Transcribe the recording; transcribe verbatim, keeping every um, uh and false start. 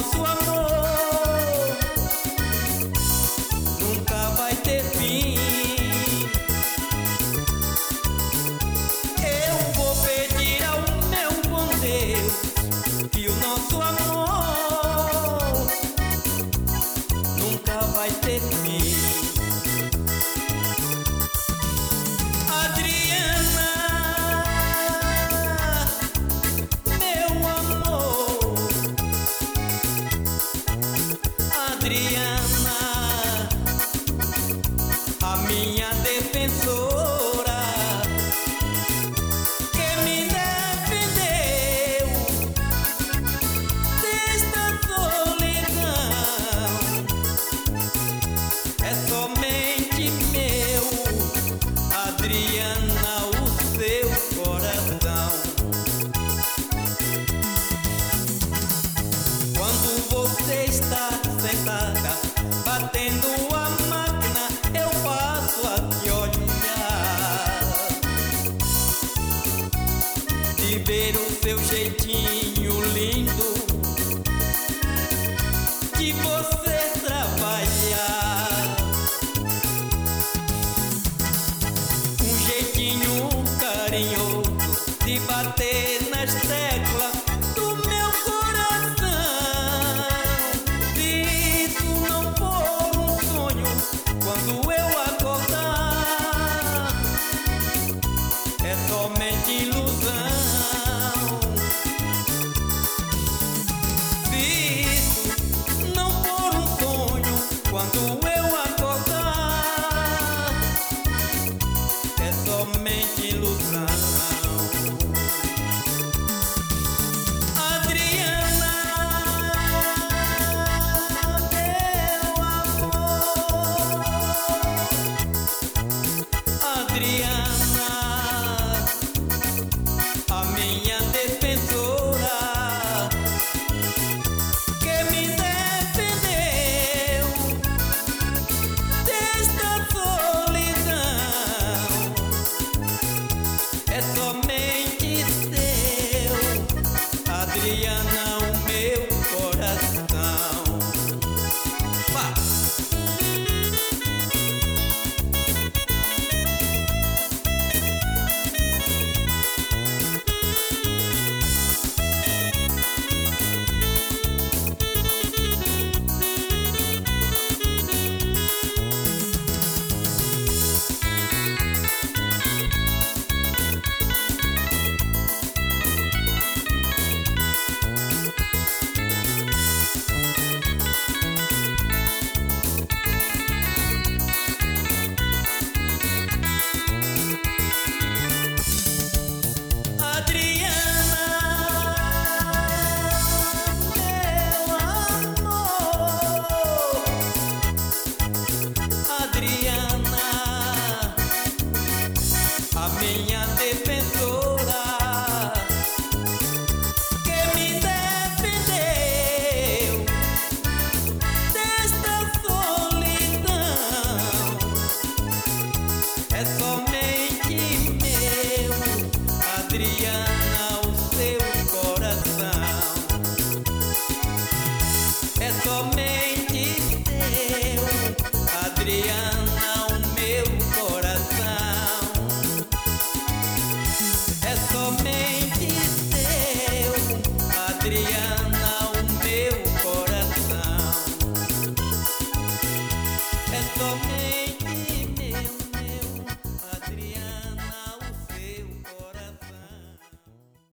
nosso amor nunca vai ter fim. Eu vou pedir ao meu bom Deus que o nosso amor nunca vai ter fim. Adriana, meu amor, Adriana, a minha defensora, que me defendeu desta solidão. É somente meu, Adriana, o seu coração. Quando você está sentada, batendo a máquina, eu passo a te olhar, de ver o seu jeitinho lindo, de você trabalhar. Um jeitinho carinhoso de bater nas teclas do meu coração. Se isso não for um sonho, quando eu acordar, é somente ilusão. Se isso não for um sonho, quando eu acordar, é somente ilusão. Adriana, meu amor, Adriana, a minha defensora, que me defendeu desta solidão. É somente seu, Adriana, o meu coração. Pá. Adriana, a minha defensora, que me defendeu desta solidão. É somente meu, Adriana, o seu coração. É somente seu, Adriana, o meu coração. É somente seu, Adriana, o meu coração. É somente